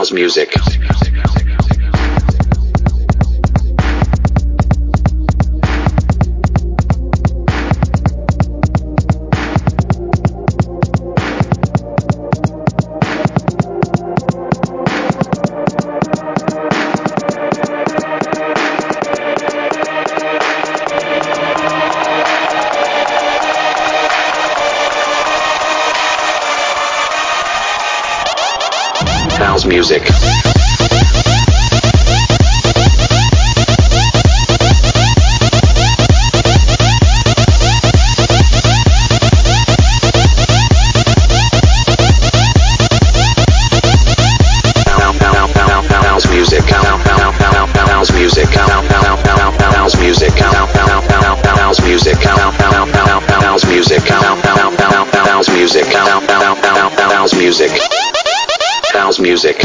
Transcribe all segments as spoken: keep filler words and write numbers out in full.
House music. House music. House music. House music. House music. House music. House music. House music. House music. House music.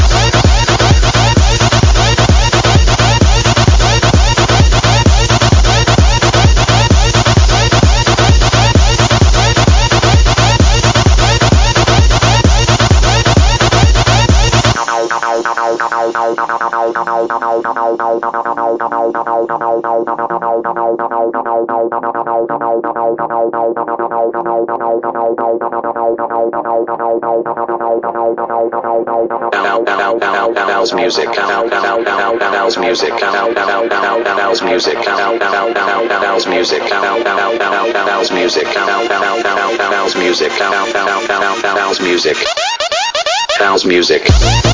House music, house music, house music, house music, house music, house music, house music, house music, house music.